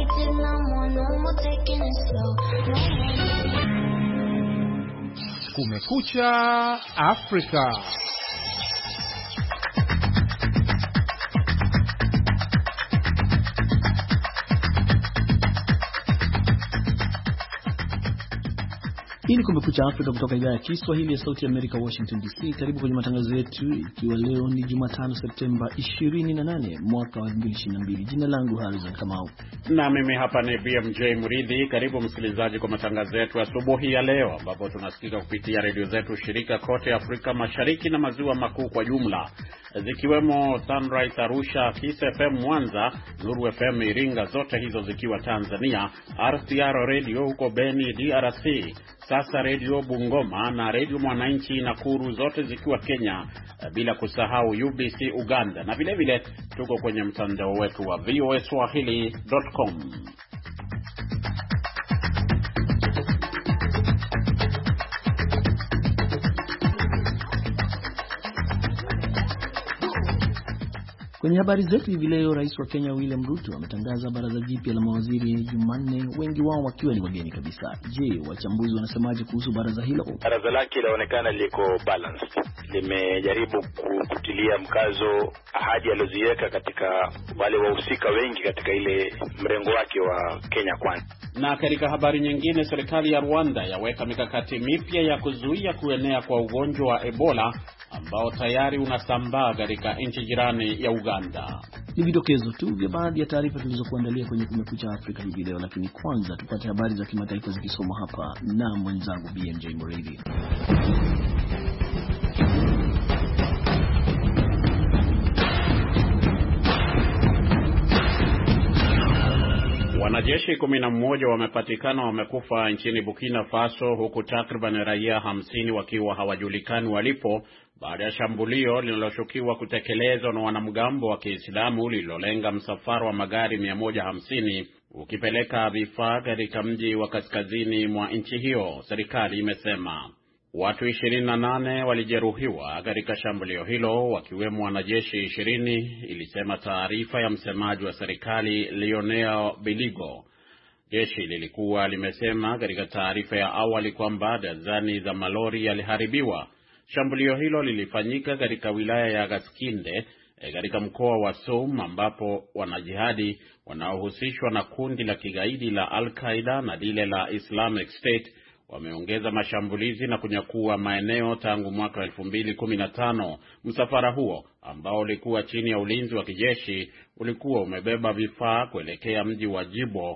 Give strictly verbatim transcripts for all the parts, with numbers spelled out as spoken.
fighting no more, no more taking it slow. Kumekucha Afrika. Hii ni Kumekucha Afrika kutoka idhaa ya Kiswahili ya Sauti ya Amerika, Washington D C. Karibu kwenye matangazo yetu, ikiwa leo ni Jumatano Septemba ishirini na nane mwaka wa elfu mbili ishirini na mbili. Jina langu Harrison Kamau. Na mimi hapa ni B M J Muridhi. Karibu msikilizaji kwa matangazo yetu asubuhi ya leo, ambapo tunasikika kupitia redio zetu shirika kote Afrika Mashariki na Maziwa Makuu kwa jumla, zikiwemo Sunrise Arusha, Kiss F M Mwanza, Nuru F M Iringa, zote hizo zikiwa Tanzania, R T R Radio huko Beni D R C, Sasa Radio Bungoma na Radio Mwananchi Nakuru, zote zikiwa Kenya, bila kusahau U B C Uganda, na vile vile tuko kwenye mtandao wetu wa V O A Swahili dot com. Kwenye habari zetu hivi leo, Rais wa Kenya William Ruto ametangaza baraza jipya la mawaziri Jumanne, wengi wao wakiwa ni wageni kabisa. Je, wachambuzi wanasemaje kuhusu baraza hilo? Baraza lake linaonekana liko balanced. Limejaribu kutilia mkazo ahadi alizoziweka katika wale wahusika wengi katika ile mrengo wake wa Kenya Kwanza. Na katika habari nyingine, serikali ya Rwanda yaweka mikakati mipya ya kuzuia kuenea kwa ugonjwa wa Ebola ambao tayari unasambaa katika nchi jirani ya Uganda. Ni vidokezo tu vya baadhi ya taarifa tulizokuandalia kwenye Kumekucha Afrika hivi leo, lakini kwanza tupate habari za kimataifa zikisomwa hapa na mwenzangu B M J Muridhi. Wanajeshi kumi na mmoja wamepatikana wamekufa nchini Burkina Faso, huku takriban raia hamsini wakiwa hawajulikani walipo baada ya shambulio linaloshukiwa kutekelezwa na wanamgambo wa Kiislamu lililolenga msafara wa magari mia moja hamsini ukipeleka vifaa katika mji wa kaskazini mwa nchi hiyo, serikali imesema. Watu ishirini na nane walijeruhiwa katika shambulio hilo, wakiwemo wanajeshi ishirini, ilisema taarifa ya msemaji wa serikali Lionel Biligo. Jeshi lilikuwa limesema katika taarifa ya awali kwamba dazani za malori yaliharibiwa. Shambulio hilo lilifanyika katika wilaya ya Gaskinde katika mkoa wa Soum, ambapo wanajihadi wanaohusishwa na kundi la kigaidi la Al-Qaeda na lile la Islamic State wameongeza mashambulizi na kunyakua maeneo tangu mwaka elfu mbili kumi na tano. Msafara huo ambao ulikuwa chini ya ulinzi wa kijeshi ulikuwa umebeba vifaa kuelekea mji wa Jibo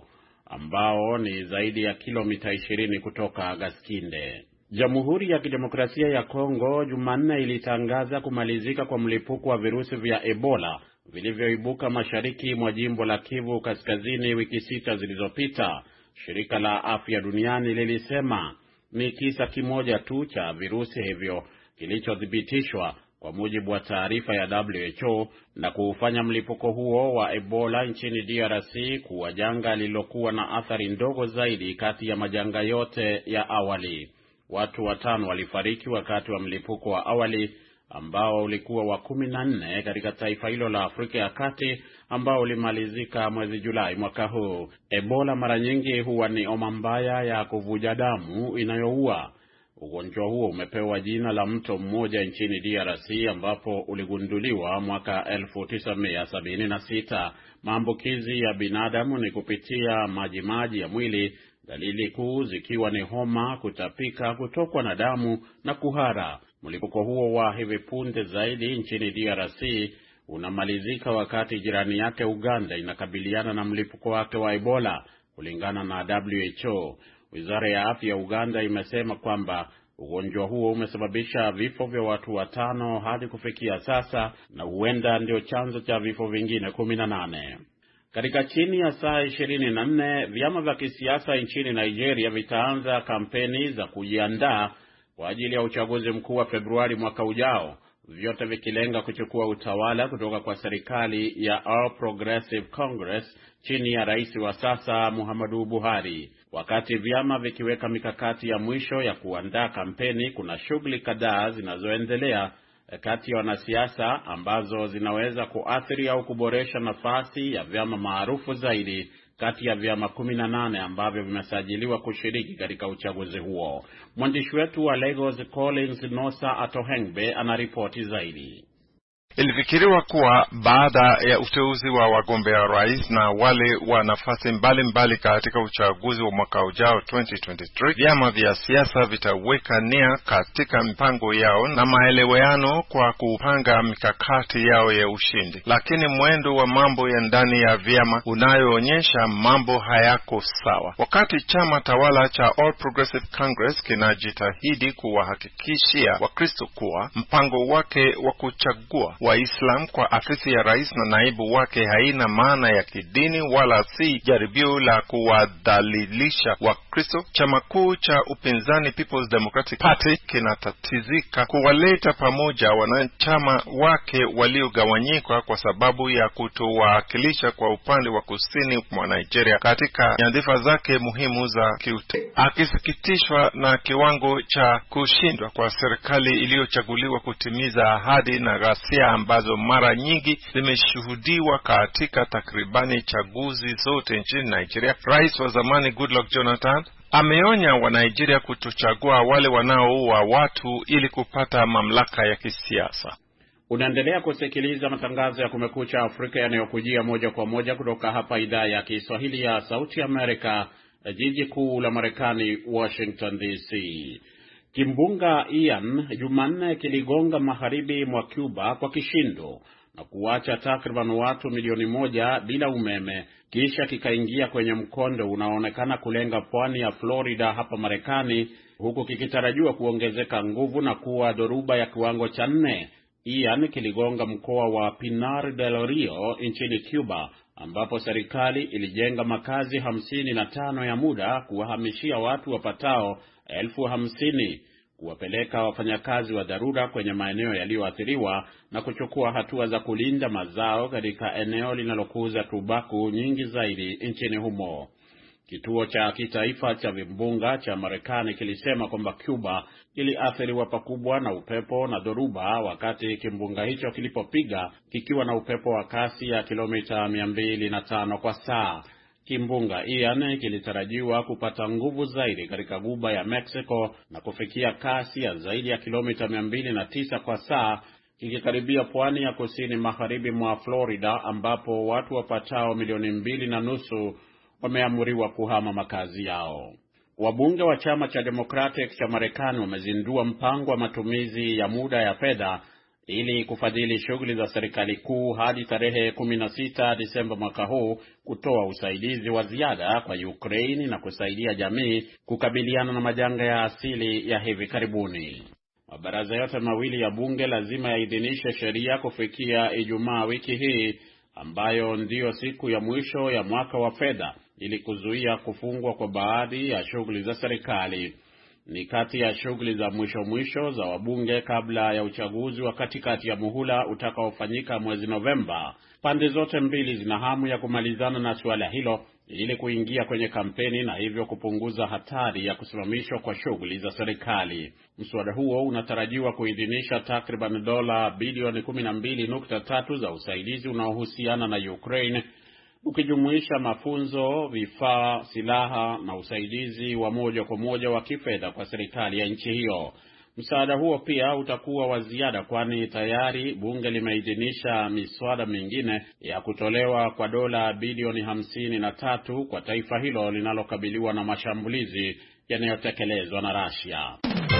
ambao ni zaidi ya kilomita ishirini kutoka Gaskinde. Jamhuri ya Kidemokrasia ya Kongo Jumanne ilitangaza kumalizika kwa mlipuko wa virusi vya Ebola vilivyoibuka mashariki mwa jimbo la Kivu Kaskazini wiki sita zilizopita. Shirika la Afya Duniani lilisema ni kisa kimoja tu cha virusi hivyo kilichothibitishwa, kwa mujibu wa taarifa ya W H O, na kuufanya mlipuko huo wa Ebola nchini D R C kuwa janga lililokuwa na athari ndogo zaidi kati ya majanga yote ya awali. Watu watano walifariki wakati wa mlipuko wa awali ambao ulikuwa wa kumi na nne katika taifa hilo la Afrika ya Kati, ambao ulimalizika mwezi Julai mwaka huu. Ebola mara nyingi huwa ni homa mbaya ya kuvuja damu inayoua. Ugonjwa huo umepewa jina la mto mmoja nchini D R C ambapo uligunduliwa mwaka elfu tisa mia sabini na sita. Maambukizi ya binadamu ni kupitia majimaji ya mwili, dalili kuu zikiwa ni homa, kutapika, kutokwa na damu na kuhara. Mlipuko huo wa hivi punde zaidi nchini D R C unamalizika wakati jirani yake Uganda inakabiliana na mlipuko wake wa Ebola, kulingana na W H O. Wizara ya Afya ya Uganda imesema kwamba ugonjwa huo umesababisha vifo vya watu watano hadi kufikia sasa, na huenda ndio chanzo cha vifo vingine kumi na nane. Katika chini ya saa ishirini na nne, vyama vya kisiasa nchini Nigeria vitaanza kampeni za kujiandaa kwa ajili ya uchaguzi mkuu wa Februari mwaka ujao, vyote vikilenga kuchukua utawala kutoka kwa serikali ya All Progressive Congress chini ya rais wa sasa Muhammadu Buhari. Wakati vyama vikiweka mikakati ya mwisho ya kuandaa kampeni, kuna shughuli kadhaa zinazoendelea kati ya wanasiasa ambazo zinaweza kuathiri au kuboresha nafasi ya vyama maarufu zaidi kati ya vyama kumi na nane ambavyo vimesajiliwa kushiriki katika uchaguzi huo. Mwandishi wetu wa Lagos Collins Nosa Atohengbe anaripoti zaidi. Ilifikiriwa kuwa baada ya uteuzi wa wagombea rais na wale wa nafasi mbalimbali katika uchaguzi wa mwaka ujao twenty twenty-three, vyama vya siasa vitaweka nia katika mipango yao na maelewano kwa kupanga mikakati yao ya ushindi. Lakini mwendo wa mambo ya ndani ya vyama unayoonyesha mambo hayako sawa. Wakati chama tawala cha All Progressive Congress kinajitahidi kuwahakikishia Wakristo kuwa mpango wake wa kuchagua Waislam kwa afisi ya rais na naibu wake haina maana ya kidini wala si jaribio la kuwadhalilisha Wakristo, chama kuu cha upinzani People's Democratic Party kinatatizika kuwaleta pamoja wanachama wake waliogawanyika kwa sababu ya kutowakilisha kwa upande wa kusini mwa Nigeria katika nyadhifa zake muhimu za kiute. Akisikitishwa na kiwango cha kushindwa kwa serikali iliyochaguliwa kutimiza ahadi na ghasia ambazo mara nyingi zimeshuhudiwa katika takribani chaguzi zote nchini Nigeria, rais wa zamani Goodluck Jonathan ameonya wa Nigeria kutochagua wale wanaoua watu ili kupata mamlaka ya kisiasa. Unaendelea kusikiliza matangazo ya Kumekucha Afrika yanayokujia moja kwa moja kutoka hapa idhaa ya Kiswahili ya Sauti Amerika, jiji kuu la Marekani, Washington D C. Kimbunga Ian Jumanne kiligonga magharibi mwa Cuba kwa kishindo na kuacha takriban watu milioni moja bila umeme, kisha kikaingia kwenye mkondo unaoonekana kulenga pwani ya Florida hapa Marekani, huku kikitarajiwa kuongezeka nguvu na kuwa dhoruba ya kiwango cha nne. Ian kiligonga mkoa wa Pinar del Rio nchini Cuba, ambapo serikali ilijenga makazi hamsini na tano ya muda kuwahamishia watu wapatao elfu hamsini, kuwapeleka wafanyakazi wa dharura kwenye maeneo yaliyoathiriwa na kuchukua hatua za kulinda mazao katika eneo linalokuza tumbaku nyingi zaidi nchini humo. Kituo cha kitaifa cha vimbunga cha Marekani kilisema kwamba Cuba iliathiriwa pakubwa na upepo na dhoruba wakati kimbunga hicho kilipopiga kikiwa na upepo wa kasi ya kilomita mia mbili na tano kwa saa. Kimbunga Ian kilitarajiwa kupata nguvu zaidi katika Ghuba ya Mexico na kufikia kasi ya zaidi ya kilomita mia mbili na tisa kwa saa, kikikaribia pwani ya kusini magharibi mwa Florida ambapo watu wapatao milioni mbili na nusu wameamuriwa kuhama makazi yao. Wabunge wa chama cha Democratic cha Marekani wamezindua mpango wa matumizi ya muda ya fedha ili kufadhili shughuli za serikali kuu hadi tarehe kumi na sita Disemba mwaka huu, kutoa usaidizi wa ziada kwa Ukraine na kusaidia jamii kukabiliana na majanga ya asili ya hivi karibuni. Mabaraza yote mawili ya bunge lazima yaidhinishe sheria kufikia Ijumaa wiki hii, ambayo ndiyo siku ya mwisho ya mwaka wa fedha, ili kuzuia kufungwa kwa baadhi ya shughuli za serikali. Ni kati ya shughuli za mwisho mwisho za wabunge kabla ya uchaguzi wa katikati ya muhula utakaofanyika mwezi Novemba. Pande zote mbili zina hamu ya kumalizana na suala hilo ili kuingia kwenye kampeni na hivyo kupunguza hatari ya kusimamishwa kwa shughuli za serikali. Mswada huo unatarajiwa kuidhinisha takriban dola bilioni kumi na mbili nukta tatu za usaidizi unaohusiana na Ukraine, ukijumuisha mafunzo, vifaa, silaha na usaidizi wa moja kwa moja wa kifedha kwa serikali ya nchi hiyo. Msaada huo pia utakuwa wa ziada, kwani tayari bunge limeidhinisha miswada mingine ya kutolewa kwa dola bilioni hamsini na tatu kwa taifa hilo linalokabiliwa na mashambulizi yanayotekelezwa na Russia.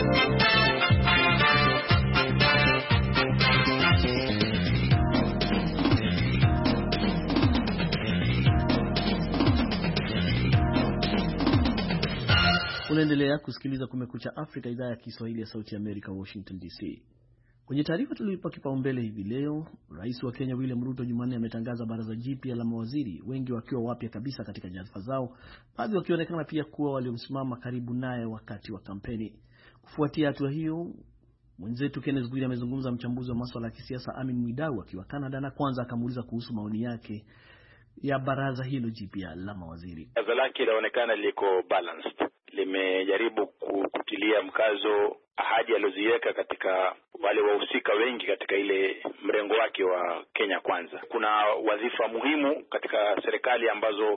Unaendelea kusikiliza Kumekucha Afrika, idhaa ya Kiswahili ya Sauti ya Amerika, Washington D C. Kwenye taarifa tuliyoipa kipaumbele hivi leo, Rais wa Kenya William Ruto Jumanne ametangaza baraza jipya la mawaziri, wengi wakiwa wapya kabisa katika nyadhifa zao, baadhi wakionekana pia kuwa waliomsimama karibu naye wakati wa kampeni. Kufuatia hatua hiyo, mwenzetu Kenneth Bwire amezungumza mchambuzi wa masuala ya kisiasa Amin Mwidau akiwa Canada, na kwanza akamuuliza kuhusu maoni yake ya baraza hilo jipya la mawaziri. Baraza lake linaonekana liko balanced, limejaribu kutilia mkazo ahadi alizoziweka katika wale wahusika wengi katika ile mrengo wake wa Kenya Kwanza. Kuna wadhifa muhimu katika serikali ambazo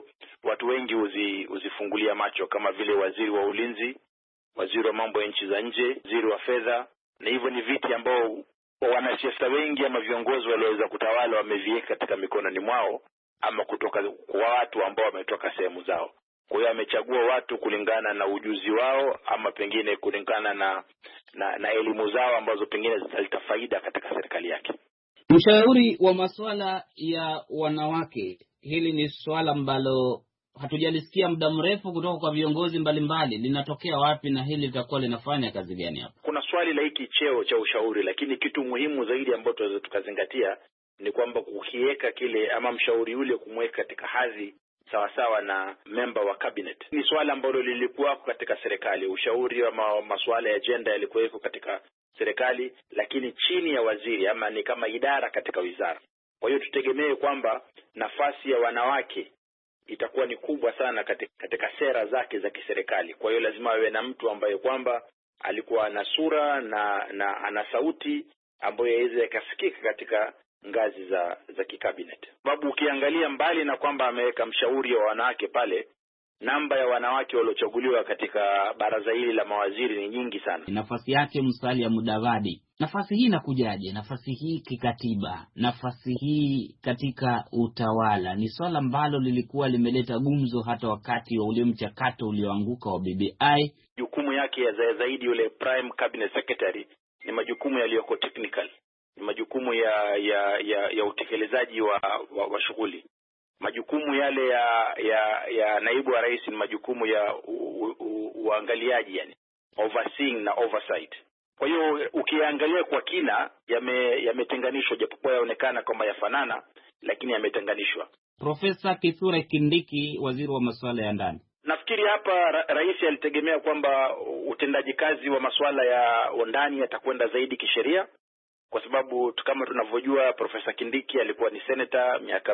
watu wengi uzi, uzifungulia macho, kama vile waziri wa ulinzi, waziri wa mambo ya nchi za nje, waziri wa fedha, na hivyo ni viti ambao wanasiasa wengi ama viongozi walioweza kutawala wameviweka katika mikononi mwao, ama kutoka kwa watu ambao wametoka sehemu zao. Kwa hiyo amechagua watu kulingana na ujuzi wao, ama pengine kulingana na na, na elimu zao ambazo pengine zitaleta faida katika serikali yake. Mshauri wa masuala ya wanawake, hili ni swala ambalo hatujalisikia muda mrefu kutoka kwa viongozi mbalimbali. Linatokea wapi na hili litakuwa linafanya kazi gani hapa? Kuna swali la hiki cheo cha ushauri, lakini kitu muhimu zaidi ambacho tunaweza tukazingatia ni kwamba kukiweka kile ama mshauri yule kumweka katika hadhi sawa sawa na member wa cabinet. Ni swala ambalo lilikuwa katika serikali. Ushauri wa masuala ya gender yalikuwa katika serikali, lakini chini ya waziri, ama ni kama idara katika wizara. Kwa hiyo tutegemee kwamba nafasi ya wanawake itakuwa ni kubwa sana katika, katika sera zake za kiserikali. Kwa hiyo lazima awe na mtu ambaye kwamba alikuwa na sura na na ana sauti ambayo yaweza ikasikika katika ngazi za za kikabinet. Sababu ukiangalia mbali na kwamba ameweka mshauri wa wanawake pale, namba ya wanawake waliochaguliwa katika baraza hili la mawaziri ni nyingi sana. Nafasi yake Musalia Mudavadi, nafasi hii inakujaje? Nafasi hii kikatiba, nafasi hii katika utawala, ni swala ambalo lilikuwa limeleta gumzo hata wakati wa ule mchakato ulioanguka wa B B I. Jukumu yake ya zaidi yule prime cabinet secretary ni majukumu yaliyoko technical, ni majukumu ya ya ya, ya utekelezaji wa, wa, wa shughuli. Majukumu yale ya ya ya naibu wa rais ni majukumu ya uangaliaji, yani overseeing na oversight. Kwa hiyo ukiangalia kwa kina yametenganishwa, yame japokuwa yaonekana kama yafanana, lakini yametenganishwa. Profesa Kithure Kindiki, waziri wa masuala ya ndani. Nafikiri hapa ra rais alitegemea kwamba utendaji kazi wa masuala ya ndani yatakwenda zaidi kisheria, kwa sababu kama tunavyojua Profesa Kindiki alikuwa ni senator miaka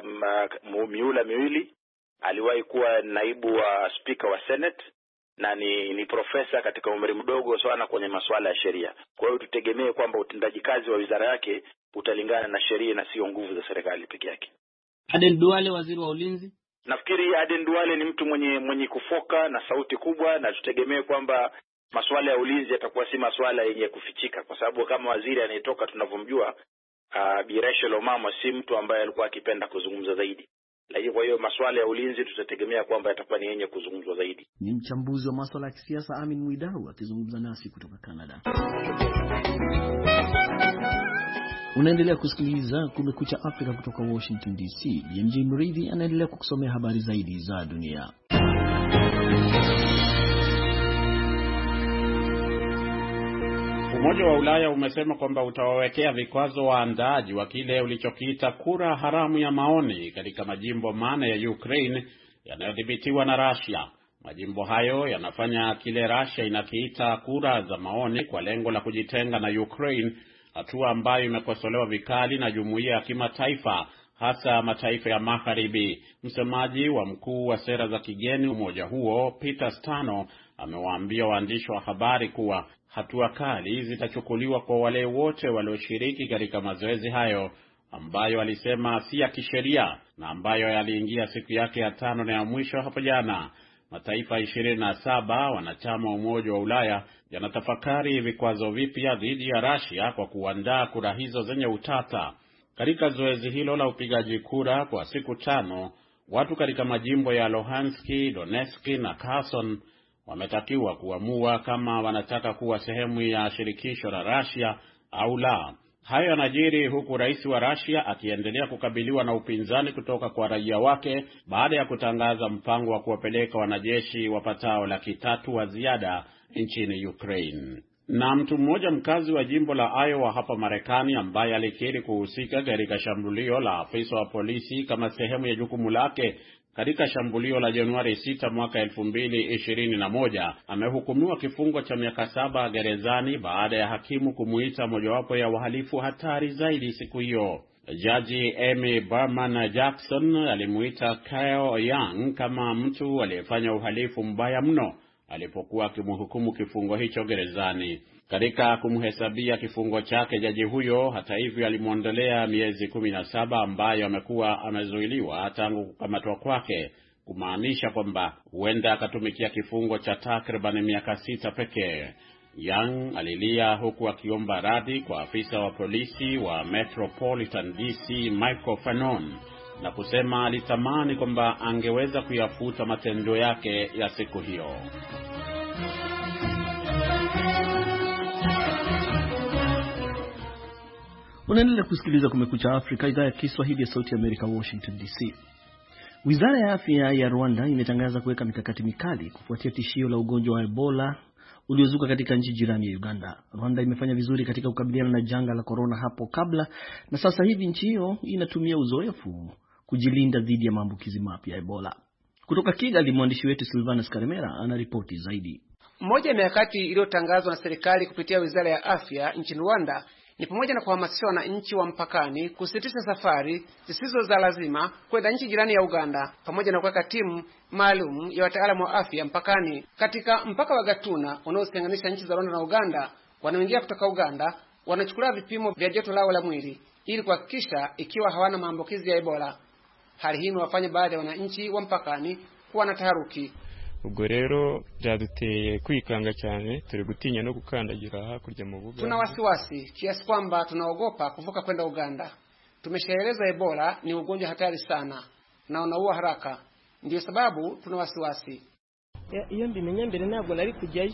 miula miwili, aliwahi kuwa naibu wa speaker wa Senate, na ni ni profesa katika umri mdogo sana kwenye masuala ya sheria. Kwa hiyo tutegemee kwamba utendaji kazi wa wizara yake utalingana na sheria na sio nguvu za serikali peke yake. Aden Duale, waziri wa ulinzi. Nafikiri Aden Duale ni mtu mwenye mwenye kufoka na sauti kubwa, na tutegemee kwamba masuala ya ulinzi yatakuwa si masuala yenye kufichika, kwa sababu kama waziri anayetoka tunavyomjua uh, Bi Rachel Omamo si mtu ambaye alikuwa akipenda kuzungumza zaidi. Lakini kwa hiyo masuala ya ulinzi tutategemea kwamba yatakuwa ni yenye kuzungumzwa zaidi. Ni mchambuzi wa masuala ya kisiasa Amin Mwidau akizungumza nasi kutoka Canada. Unaendelea kusikiliza Kumekucha Afrika kutoka Washington D C. B M J Mridhi anaendelea kukusomea habari zaidi za dunia. Umoja wa Ulaya umesema kwamba utawawekea vikwazo waandaaji wa kile ulichokiita kura haramu ya maoni katika majimbo mane ya Ukraine yanayodhibitiwa na Russia. Majimbo hayo yanafanya kile Russia inakiita kura za maoni kwa lengo la kujitenga na Ukraine, hatua ambayo imekosolewa vikali na jumuiya ya kimataifa, hasa mataifa ya Magharibi. Msemaji wa mkuu wa sera za kigeni umoja huo, Peter Stano, amewaambia waandishi wa habari kuwa hatua kali zitachukuliwa kwa wale wote walioshiriki katika mazoezi hayo ambayo alisema si ya kisheria na ambayo yaliingia siku yake ya tano na ya mwisho hapo jana. Mataifa ishirini na saba wanachama wa Umoja wa Ulaya yanatafakari vikwazo vipya dhidi ya Russia kwa kuandaa kura hizo zenye utata. Katika zoezi hilo la upigaji kura kwa siku tano, watu katika majimbo ya Luhansk, Donetsk na Kherson wametakiwa kuamua kama wanataka kuwa sehemu ya shirikisho la Russia au la. Hayo yanajiri huku rais wa Russia akiendelea kukabiliwa na upinzani kutoka kwa raia wake baada ya kutangaza mpango wa kuwapeleka wanajeshi wapatao laki tatu wa ziada nchini Ukraine. Na mtu mmoja mkazi wa jimbo la Iowa hapa Marekani ambaye alikiri kuhusika katika shambulio la afisa wa polisi kama sehemu ya jukumu lake katika shambulio la Januari sita mwaka elfu mbili ishirini na moja amehukumiwa kifungo cha miaka saba gerezani baada ya hakimu kumuita mojawapo ya wahalifu hatari zaidi siku hiyo. Jaji Amy Berman Jackson alimuita Kyle Young kama mtu aliyefanya uhalifu mbaya mno alipokuwa akimhukumu kifungo hicho gerezani. Katika kumhesabia kifungo chake, jaji huyo hata hivyo alimuondolea miezi kumi na saba ambayo amekuwa amezuiliwa tangu kukamatwa kwake. kumaanisha kwamba huenda akatumikia kifungo cha takriban miaka sita pekee. Young alilia huku akiomba radhi kwa afisa wa polisi wa Metropolitan D C Michael Fannon na kusema alitamani kwamba angeweza kuyafuta matendo yake ya siku hiyo. Unaendelea kusikiliza Kumekucha Afrika, idhaa ya Kiswahili ya Sauti ya Amerika, Washington D C. Wizara ya Afya ya Rwanda imetangaza kuweka mikakati mikali kufuatia tishio la ugonjwa wa Ebola uliozuka katika nchi jirani ya Uganda. Rwanda imefanya vizuri katika kukabiliana na janga la corona hapo kabla, na sasa hivi nchi hiyo inatumia uzoefu kujilinda dhidi ya maambukizi mapya ya Ebola. Kutoka Kigali, mwandishi wetu Silvanus Karemera anaripoti zaidi. Moja ya mikakati iliyotangazwa na serikali kupitia Wizara ya Afya nchini Rwanda ni pamoja na kuhamasisha wananchi wa mpakani kusitisha safari zisizo za lazima kwenda nchi jirani ya Uganda, pamoja na kuweka timu maalum ya wataalamu wa afya mpakani. Katika mpaka wa Gatuna unaotenganisha nchi za Rwanda na Uganda, wanaoingia kutoka Uganda wanachukua vipimo vya joto lao la mwili ili kuhakikisha ikiwa hawana maambukizi ya Ebola. Hali hii inawafanya baadhi ya wananchi wa mpakani kuwa na taharuki. Ubwo rero byaduteye kwikanga cyane, turi gutinya no gukandagira hakurya mu Buganda. Tuna wasiwasi kiasi kwamba tunaogopa kuvuka kwenda Uganda. Tumeshaeleza Ebola ni ugonjwa hatari sana na unaua haraka. Ndio sababu tuna wasiwasi. Iyo mbimenye mbere ntabwo nari kujyayo.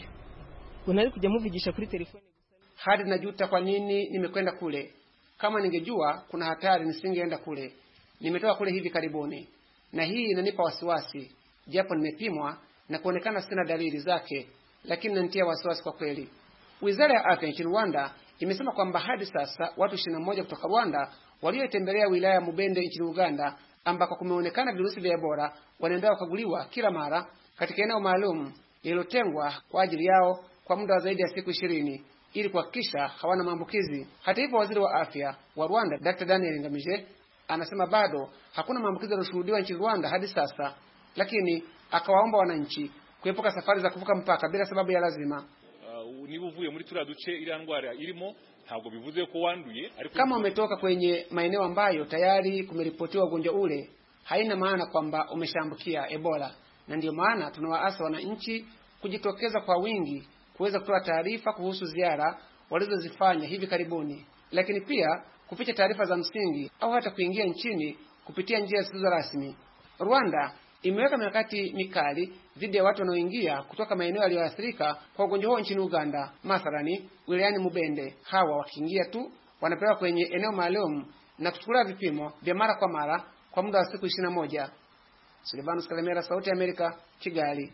Unari kujya muvugisha kuri telefone. Hadi najuta kwa nini nimekwenda kule. Kama ningejua kuna hatari nisingeenda kule. Nimetoka kule hivi karibuni. Na hii inanipa wasiwasi. Japo nimepimwa na kuonekana sina dalili zake, lakini nanitia wasiwasi kwa kweli. Wizara ya Afya nchini Rwanda imesema kwamba hadi sasa watu ishirini na moja kutoka Rwanda waliotembelea wilaya ya Mubende nchini Uganda ambako kumeonekana virusi vya Ebola wanaendelea kukaguliwa kila mara katika eneo maalum lililotengwa kwa ajili yao kwa muda wa zaidi ya siku ishirini ili kuhakikisha hawana maambukizi. Hata hivyo, waziri wa afya wa Rwanda Daktari Daniel Ngamije anasema bado hakuna maambukizi yaliyoshuhudiwa nchini Rwanda hadi sasa, lakini akawaomba wananchi kuepuka safari za kuvuka mpaka bila sababu ya lazima. Uh, niba uvuye muri turiya duce iriya ndwara irimo ntabwo bivuze ko wanduye, ariko kama umetoka kwenye maeneo ambayo tayari kumeripotiwa ugonjwa ule, haina maana kwamba umeshaambukia Ebola. Na ndio maana tunawaasa wananchi kujitokeza kwa wingi kuweza kutoa taarifa kuhusu ziara walizozifanya hivi karibuni, lakini pia kuficha taarifa za msingi au hata kuingia nchini kupitia njia zisizo rasmi. Rwanda imeweka mikakati mikali dhidi ya watu wanaoingia kutoka maeneo yaliyoathirika kwa ugonjwa huo nchini Uganda. Mathalani, wilayani Mubende, hawa wakiingia tu wanapewa kwenye eneo maalum na kuchukua vipimo vya mara kwa mara kwa muda wa siku ishirini na moja. Silvanus Karemera, Sauti ya Amerika, Kigali.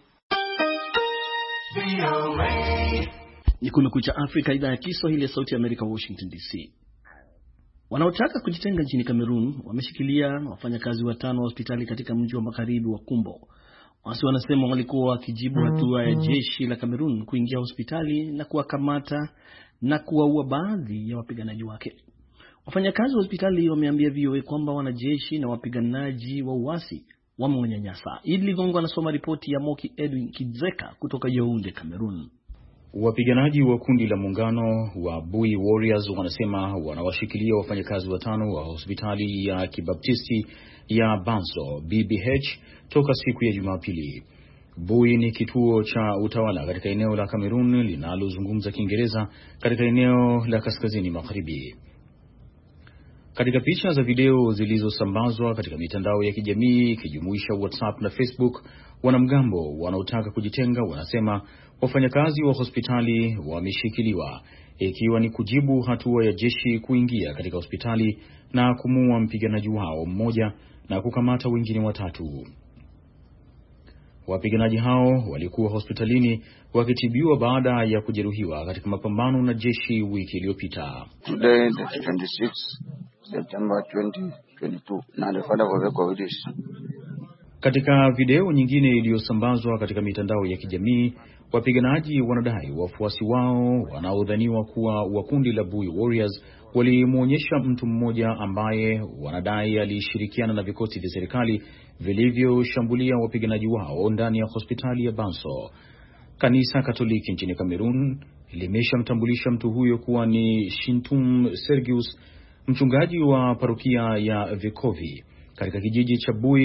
Ni Kumekucha Afrika, idhaa ya Kiswahili ya Sauti ya Amerika, Washington D C. Wanaotaka kujitenga nchini Cameroon wameshikilia wafanyakazi watano wa hospitali katika mji wa magharibi wa Kumbo. Wasi wanasema walikuwa wakijibu hatua ya jeshi la Cameroon kuingia hospitali na kuwakamata na kuwaua baadhi ya wapiganaji wake. Wafanyakazi wa hospitali wameambia V O A kwamba wanajeshi na wapiganaji wa uasi wamewanyanyasa. Idi Ligongo anasoma ripoti ya Moki Edwin Kidzeka kutoka Yaounde, Cameroon. Wapiganaji wa kundi la muungano wa Bui Warriors wanasema wanawashikilia wafanyakazi watano wa hospitali ya Kibaptisti ya Banso B B H toka siku ya Jumapili. Bui ni kituo cha utawala katika eneo la Cameroon linalozungumza Kiingereza katika eneo la kaskazini magharibi. Katika picha za video zilizosambazwa katika mitandao ya kijamii ikijumuisha WhatsApp na Facebook, wanamgambo wanaotaka kujitenga wanasema wafanyakazi wa hospitali wameshikiliwa, ikiwa ni kujibu hatua ya jeshi kuingia katika hospitali na kumuua mpiganaji wao mmoja na kukamata wengine watatu. Wapiganaji hao walikuwa hospitalini wakitibiwa baada ya kujeruhiwa katika mapambano na jeshi wiki iliyopita. Today the twenty-sixth September twenty twenty-two na nilifanya kwa video. Katika video nyingine iliyosambazwa katika mitandao ya kijamii, wapiganaji wanadai wafuasi wao wanaodhaniwa kuwa wa kundi la Bui Warriors walimuonyesha mtu mmoja ambaye wanadai alishirikiana na vikosi vya serikali vilivyoshambulia wapiganaji wao ndani ya hospitali ya Banso. Kanisa Katoliki nchini Cameroon limeshamtambulisha mtu huyo kuwa ni Shintum Sergius, mchungaji wa parokia ya Vikovi katika kijiji cha Bui,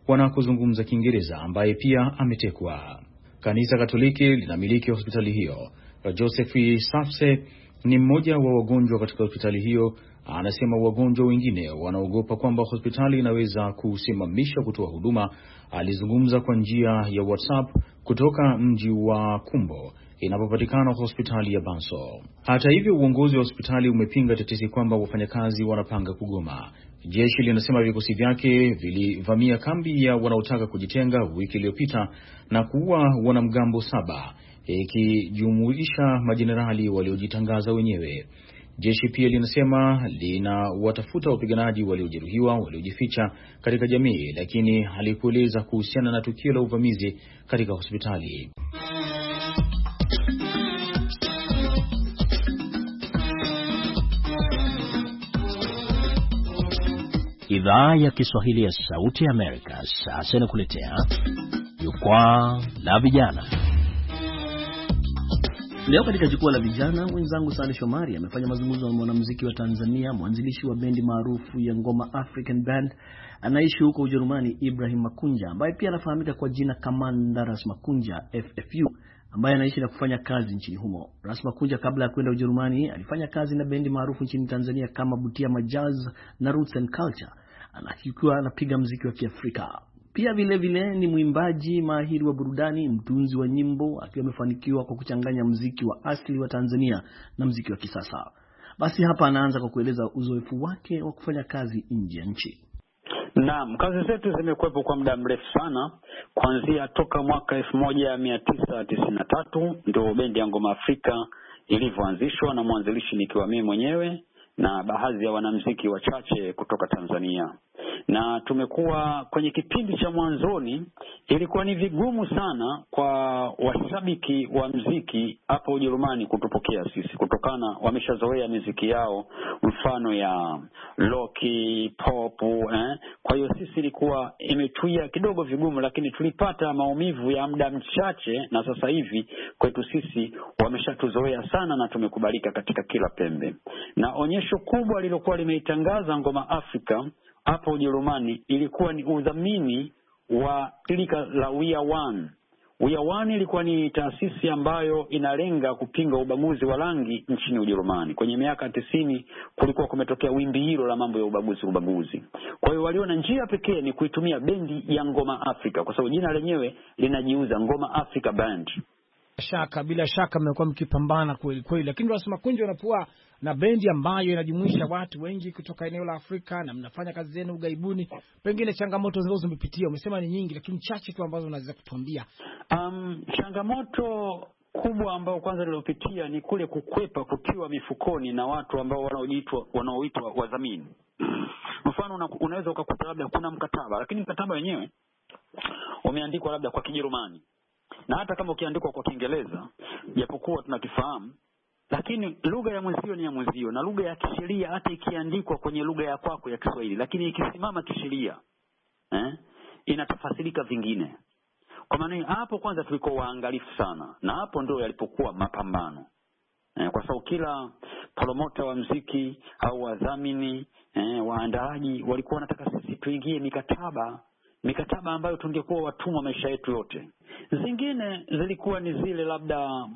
wanakozungumza Kiingereza ambaye pia ametekwa. Kanisa Katoliki linamiliki hospitali hiyo. Joseph Safse ni mmoja wa wagonjwa katika hospitali hiyo. Anasema wagonjwa wengine wanaogopa kwamba hospitali inaweza kusimamisha kutoa huduma. Alizungumza kwa njia ya WhatsApp kutoka mji wa Kumbo inapopatikana hospitali ya Banso. Hata hivyo, uongozi wa hospitali umepinga tetesi kwamba wafanyakazi wanapanga kugoma. Jeshi linasema vikosi vyake vilivamia kambi ya wanaotaka kujitenga wiki iliyopita na kuua wanamgambo saba, ikijumuisha majenerali waliojitangaza wenyewe. Jeshi pia linasema linawatafuta wapiganaji waliojeruhiwa waliojificha katika jamii, lakini halikueleza kuhusiana na tukio la uvamizi katika hospitali. Idhaa ya Kiswahili ya Sauti ya Amerika sasa inakuletea Jukwaa la Vijana. Leo katika Jukwaa la Vijana, mwenzangu Sale Shomari amefanya mazungumzo na mwanamuziki wa Tanzania, mwanzilishi wa bendi maarufu ya ngoma African Band, anaishi huko Ujerumani, Ibrahim Makunja, ambaye pia anafahamika kwa jina Kamanda Ras Makunja F F U, ambaye anaishi na kufanya kazi nchini humo. Ras Makunja kabla ya kwenda Ujerumani alifanya kazi na bendi maarufu nchini Tanzania kama Butiama Jazz na Roots and Culture, anakiwa anapiga muziki wa Kiafrika. Pia vile vile ni mwimbaji mahiri wa burudani, mtunzi wa nyimbo, akiwa amefanikiwa kwa kuchanganya muziki wa asili wa Tanzania na muziki wa kisasa. Basi hapa anaanza kwa kueleza uzoefu wake wa kufanya kazi nje ya nchi. Naam, kazi zetu zimekuwepo kwa muda mrefu sana, kuanzia toka mwaka elfu moja mia tisa tisini na tatu ndio bendi ya Ngoma Afrika ilivyoanzishwa, na mwanzilishi nikiwa mimi mwenyewe na baadhi ya wanamuziki wachache kutoka Tanzania. Na tumekuwa kwenye kipindi cha mwanzoni, ilikuwa ni vigumu sana kwa washabiki wa muziki hapo Ujerumani kutupokea sisi, kutokana wameshazoea muziki yao mfano ya rock, pop, eh. Kwa hiyo sisi ilikuwa imetuia kidogo vigumu, lakini tulipata maumivu ya muda mchache, na sasa hivi kwetu sisi wameshatuzoea sana na tumekubalika katika kila pembe. Na onyesho kubwa lilokuwa limeitangaza Ngoma Afrika hapo Ujerumani ilikuwa ni udhamini wa shirika la We Are One. We Are One ilikuwa ni taasisi ambayo inalenga kupinga ubaguzi wa rangi nchini Ujerumani. Kwenye miaka tisini kulikuwa kumetokea wimbi hilo la mambo ya ubaguzi ubaguzi. Kwa hiyo waliona njia pekee ni kuitumia bendi ya Ngoma Afrika, kwa sababu jina lenyewe linajiuza, Ngoma Africa Band. Shaka bila shaka mmekuwa mkipambana kweli kweli, lakini Ras Makunja unapoa na bendi ambayo inajumuisha watu wengi kutoka eneo la Afrika na mnafanya kazi zenu ugaibuni, pengine changamoto zinazo zimepitia, umesema ni nyingi, lakini chache tu ambazo unaweza kutuambia. Um, changamoto kubwa ambayo kwanza niliyopitia ni kule kukwepa kutiwa mifukoni na watu ambao wanaoitwa wanaoitwa wadhamini. Mfano una, unaweza ukakuta labda kuna mkataba, lakini mkataba wenyewe umeandikwa labda kwa Kijerumani. Na hata kama ukiandikwa kwa Kiingereza, japokuwa tunakifahamu, lakini lugha ya mwenzio ni ya mwenzio, na lugha ya kisheria hata ikiandikwa kwenye lugha ya kwako ya Kiswahili, lakini ikisimama kisheria eh, inatafasirika vingine. Kwa maana hapo kwanza tulikuwa waangalifu sana, na hapo ndio yalipokuwa mapambano. Eh, kwa sababu kila promota wa muziki au wadhamini, eh, waandaaji walikuwa wanataka sisi tuingie mikataba mikataba ambayo tungekuwa watumwa maisha yetu yote. Zingine zilikuwa ni zile labda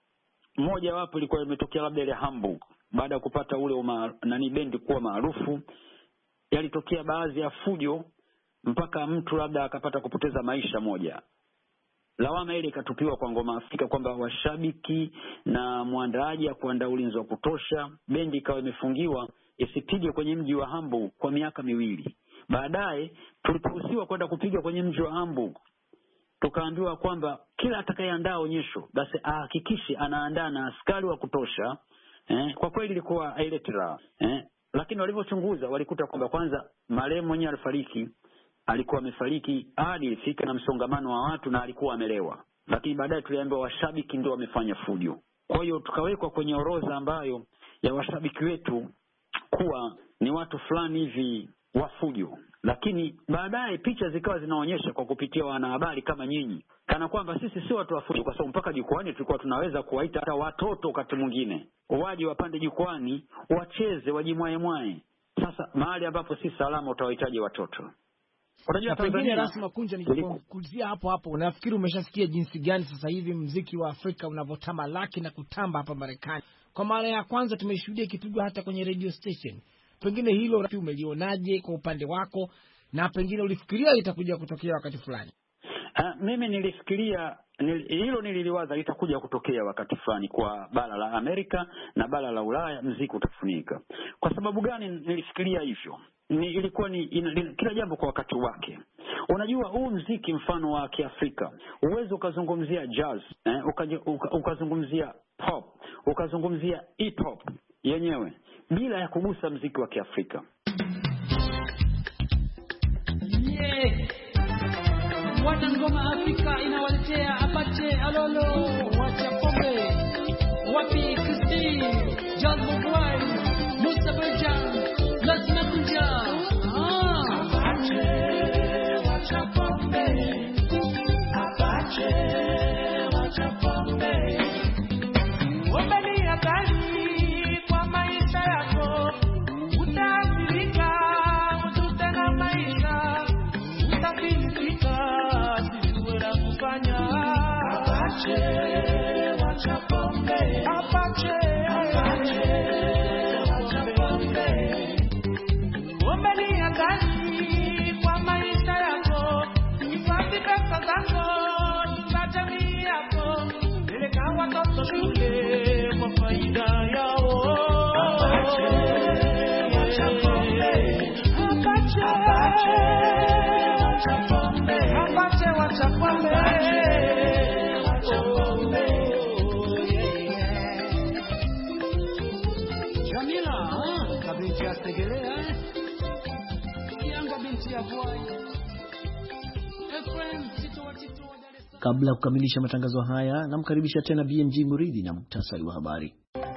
moja wapo ilikuwa imetokea labda ile Hamburg, baada ya kupata ule uma, nani bendi kuwa maarufu, yalitokea baadhi ya fujo mpaka mtu labda akapata kupoteza maisha moja. Lawama ile ikatupiwa kwa Ngoma Afrika kwamba washabiki na muandaaji ya kuandaa ulinzi wa kutosha, bendi ikawa imefungiwa isipige kwenye mji wa Hamburg kwa miaka miwili. Baadaye tuliporuhusiwa kwenda kupiga kwenye mji wa Hamburg, tukaambiwa kwamba kila atakayeandaa onyesho basi ahakikishe anaandaa na askari wa kutosha. Eh, kwa kweli ilikuwa ile tira. Eh, lakini walivyochunguza walikuta kwamba kwanza marehemu mwenyewe alifariki, alikuwa amefariki hadi ilifika na msongamano wa watu na alikuwa amelewa. Lakini baadaye tuliambiwa washabiki ndio wamefanya fujo. Kwa hiyo tukawekwa kwenye orodha ambayo ya washabiki wetu kuwa ni watu fulani hivi wa fujo. Lakini baadaye picha zikawa zinaonyesha kwa kupitia wanahabari kama nyinyi kana kwamba sisi si watu wa fujo, kwa sababu mpaka jukwani tulikuwa tunaweza kuwaita hata watoto wakati mwingine waje wapande jukwani wacheze wajimwae mwae. Sasa mahali ambapo si salama utawahitaji watoto. Unajua Tanzania rasmi Makunja, nikikuzia hapo hapo, unafikiri umeshasikia jinsi gani sasa hivi muziki wa Afrika unavyotamalaki na kutamba hapa Marekani? Kwa mara ya kwanza tumeshuhudia ikipigwa hata kwenye radio station. Pengine hilo umelionaje kwa upande wako, na pengine ulifikiria litakuja kutokea wakati fulani? Uh, mimi nilifikiria nil, hilo nililiwaza litakuja kutokea wakati fulani kwa bara la Amerika na bara la Ulaya, muziki utafunika. Kwa sababu gani nilifikiria hivyo? Ni ilikuwa ni ina, kila jambo kwa wakati wake. Unajua huu muziki mfano wa Kiafrika, uwezo ukazungumzia jazz, eh, uka, uka, ukazungumzia pop, ukazungumzia hip hop yenyewe bila ya kugusa muziki wa Kiafrika. Yeah. Wana ngoma Afrika inawaletea Apache, Alolo, wacha pombe, wapi Kristi, Jambo Boy, Musa Berjan, lazima kunja. Apache, wacha pombe, Apache, wacha pombe. Umbali akali kwa maisha yako, utaathirika, ututena maisha, utafilika. Apache, wacha pombe. Apache, Apache, wacha pombe. Umelia gani kwa maisha yako? Hifadhi pesa zako, tunza jamii yako. Peleka watoto shule kwa faida yao. Apache, wacha pombe. Apache, Apache, wacha pombe. Apache, wacha pombe. Kabla ya kukamilisha matangazo haya, namkaribisha tena B M J Muridhi na muktasari wa habari.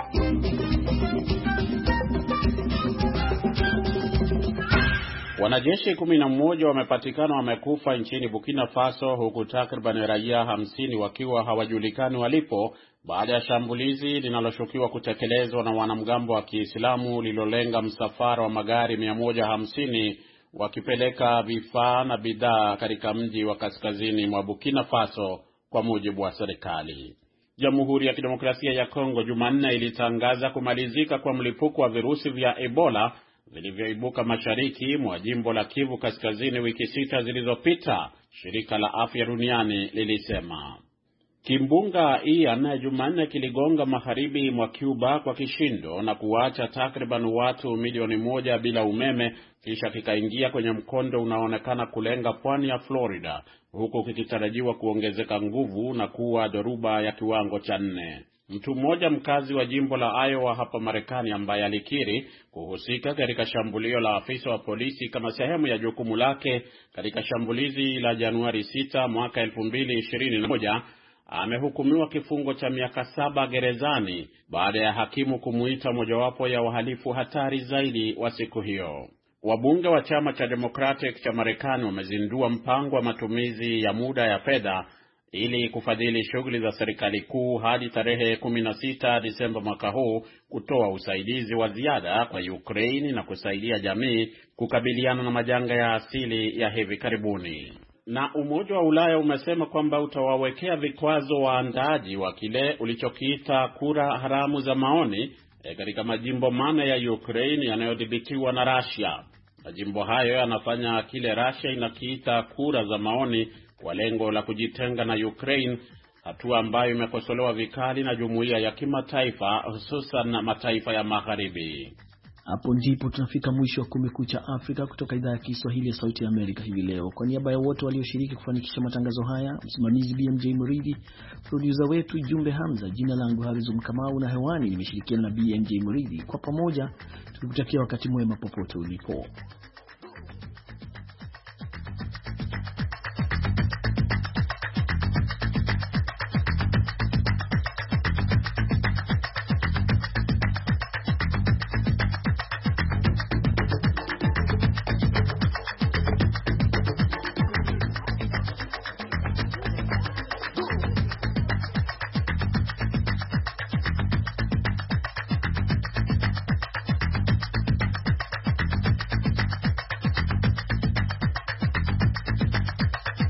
Wanajeshi kumi na mmoja wamepatikana wamekufa nchini Burkina Faso, huku takriban raia hamsini wakiwa hawajulikani walipo baada ya shambulizi linaloshukiwa kutekelezwa na wanamgambo wa Kiislamu lilolenga msafara wa magari mia moja hamsini wakipeleka vifaa na bidhaa katika mji wa kaskazini mwa Burkina Faso, kwa mujibu wa serikali. Jamhuri ya Kidemokrasia ya Kongo Jumanne ilitangaza kumalizika kwa mlipuko wa virusi vya Ebola vilivyoibuka mashariki mwa jimbo la Kivu Kaskazini wiki sita zilizopita, shirika la afya duniani lilisema. Kimbunga Ian Jumanne kiligonga magharibi mwa Cuba kwa kishindo na kuacha takriban watu milioni moja bila umeme, kisha kikaingia kwenye mkondo unaoonekana kulenga pwani ya Florida, huku kikitarajiwa kuongezeka nguvu na kuwa dhoruba ya kiwango cha nne. Mtu mmoja mkazi wa jimbo la Iowa hapa Marekani ambaye alikiri kuhusika katika shambulio la afisa wa polisi kama sehemu ya jukumu lake katika shambulizi la Januari sita mwaka elfu mbili ishirini na moja amehukumiwa kifungo cha miaka saba gerezani baada ya hakimu kumuita mojawapo ya wahalifu hatari zaidi wa siku hiyo. Wabunge wa chama cha Democratic cha Marekani wamezindua mpango wa matumizi ya muda ya fedha ili kufadhili shughuli za serikali kuu hadi tarehe kumi na sita Disemba mwaka huu, kutoa usaidizi wa ziada kwa Ukraine na kusaidia jamii kukabiliana na majanga ya asili ya hivi karibuni. Na Umoja wa Ulaya umesema kwamba utawawekea vikwazo waandaaji wa kile ulichokiita kura haramu za maoni e, katika majimbo mane ya Ukraine yanayodhibitiwa na Russia. Majimbo hayo yanafanya kile Russia inakiita kura za maoni kwa lengo la kujitenga na Ukraine, hatua ambayo imekosolewa vikali na jumuiya ya kimataifa, hususan na mataifa ya magharibi. Hapo ndipo tunafika mwisho wa Kumekucha Afrika kutoka idhaa ya Kiswahili ya Sauti ya Amerika hivi leo. Kwa niaba ya wote walioshiriki kufanikisha matangazo haya, msimamizi B M J Muridhi, producer wetu Jumbe Hamza, jina langu Harrison Kamau na hewani nimeshirikiana na B M J Muridhi. Kwa pamoja tukikutakia wakati mwema popote ulipo.